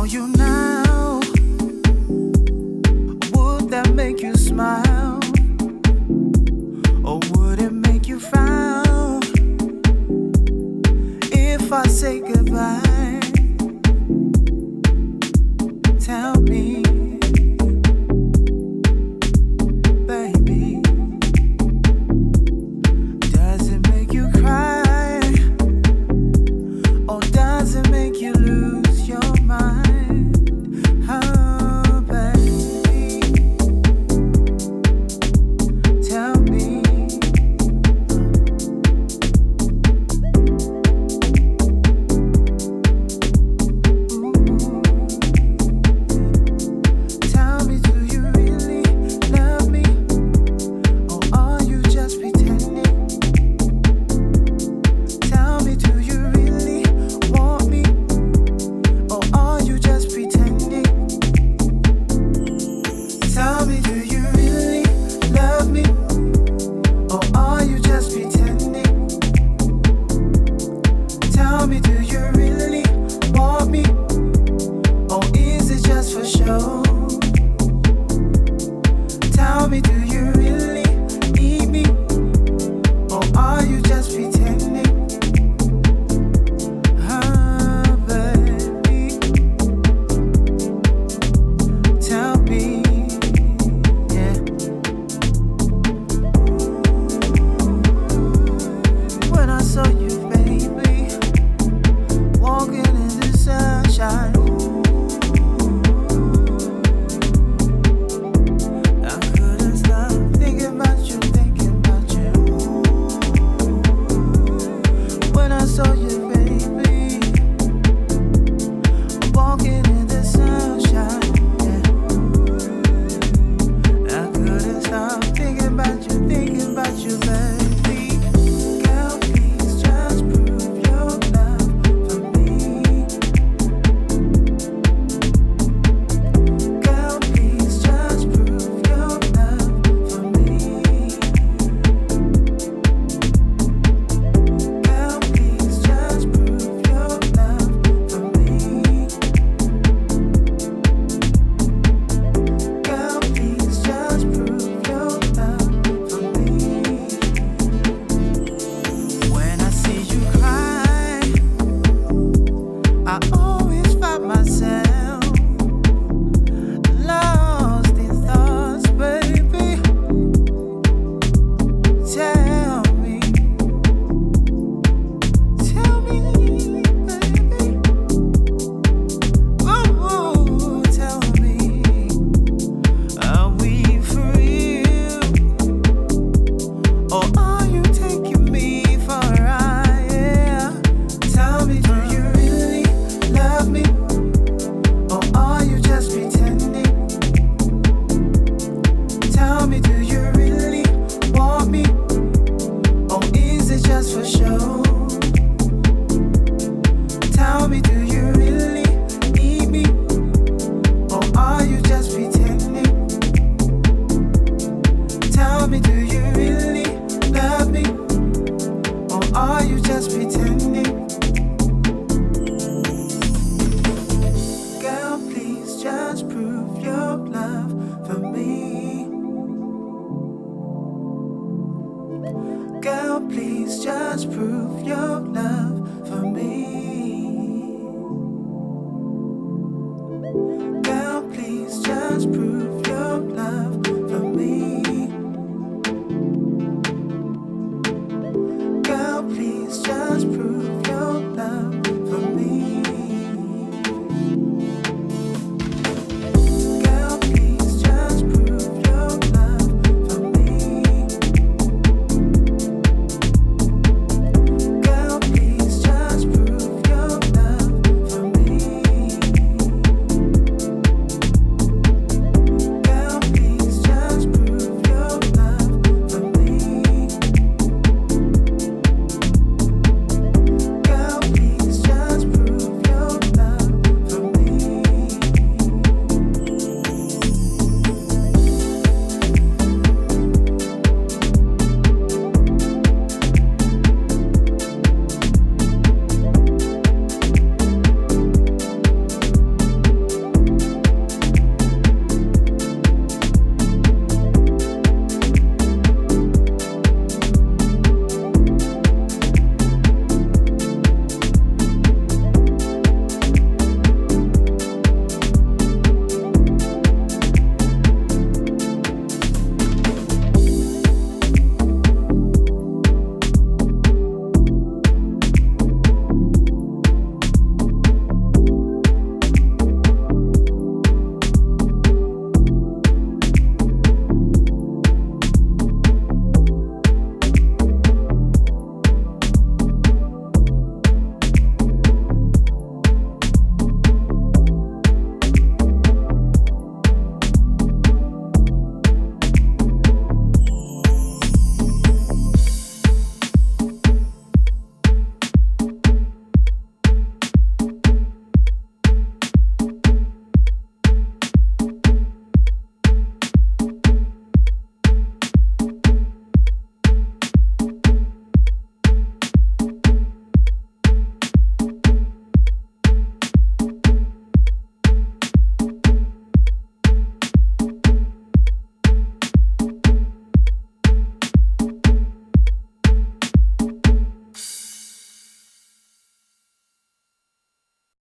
you now? Would that make you smile? Or would it make you frown? If I say goodbye, tell me, baby, does it make you cry? Or does it make you lose your mind? Oh, baby, tell me. Tell me, do you really love me? Or are you just pretending? Tell me, do you really want me? Or are you just pretending? Tell me, do you really love me? Or are you just pretending? Tell me, do